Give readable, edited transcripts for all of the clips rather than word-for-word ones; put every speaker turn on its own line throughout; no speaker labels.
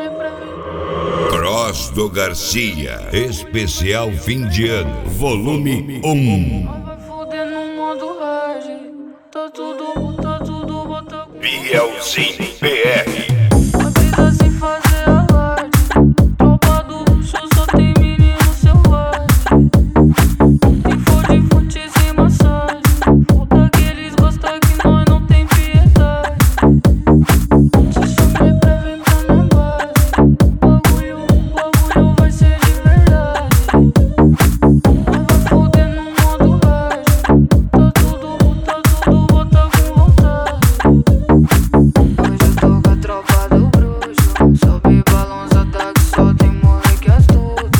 Cross do Garcia, especial fim de ano, volume 1.
Vai foder no modo hard, tá tudo bota com
Bielzinho BR.
a vida sem fazer alarde. Tropa do luxo só tem menino selvagem. Tem fode, futes e massagem. Puta que eles gostam que nós não tem piedade. Te chamei pra vir pra minha base. Bagulho vai ser de verdade. Nós vai foder no modo hard. Tá tudo bota com vontade. Hoje eu tô com a tropa do bruxo. Sobe balançada que só tem moleque astuto.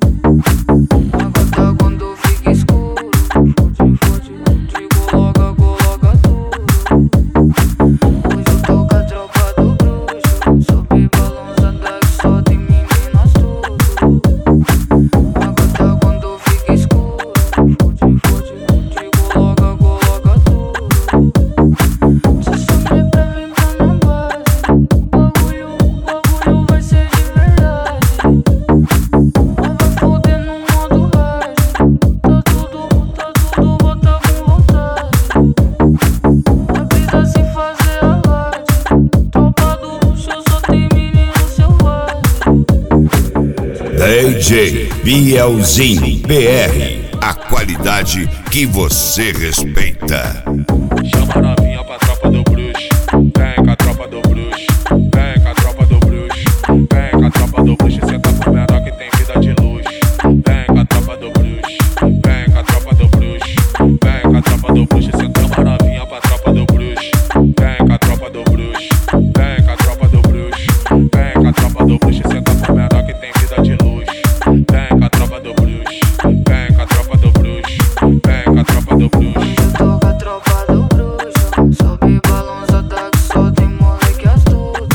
Agora quando fica escuro, fode, coloca tudo. Hoje eu tô com a tropa do bruxo. Sobe balançada que só tem menino astuto. Agora quando fica escuro, fode, coloca tudo. Te chamei pra vir pra minha base. Bagulho vai ser de verdade. Nós vai foder no modo hard. Tá tudo bota com vontade. A vida sem fazer alarde. Tropa do luxo só tem menino selvagem.
DJ Bielzinho BR. A qualidade que você respeita.
Chama a novinha pra tropa do bruxo. Vem com a tropa do bruxo. Vem com a tropa do bruxo. Vem com a tropa do bruxo. Senta pro menor que tem vida de luxo. Vem com a tropa do bruxo. Vem com a tropa do bruxo. Vem com a tropa do bruxo. Chama a novinha pra tropa do bruxo. Vem com a tropa do bruxo. Vem com a tropa do bruxo. Vem com a tropa do bruxo. Senta pro menor que tem vida de luxo. Vem com a tropa do bruxo. Vem com a tropa do bruxo. Vem com a tropa do bruxo.
Eu tô com a tropa do bruxo. Sobe balançada que só tem moleque astuto.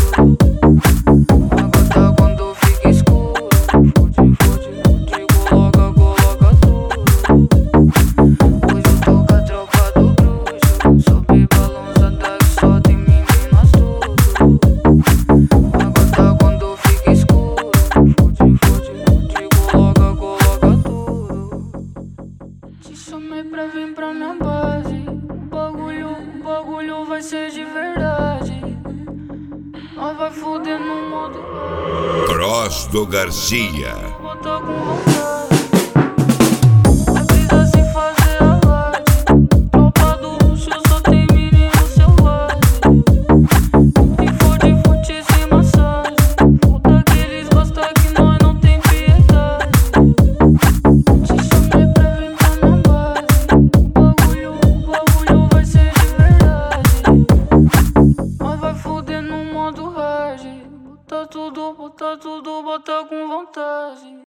Agora quando fica escuro, fode, coloca tudo. Hoje eu tô com a tropa do bruxo. Sobe balançada que só tem menino astuto. Agora quando fica escuro, fode, coloca tudo. Te chamei pra vir pra minha base. O bagulho vai ser de verdade. Nós vai foder no modo
Cross do Garcia.
bota com vontade. A vida sem fazer alarde. Tropa do luxo só tem menino selvagem. Tem fode, futes e massagem. Puta que eles gostam que nós não tem piedade. Te chamei pra vir pra minha base. Bagulho vai ser de verdade. Nós vai foder no modo hard. Bota tudo, bota com vontade.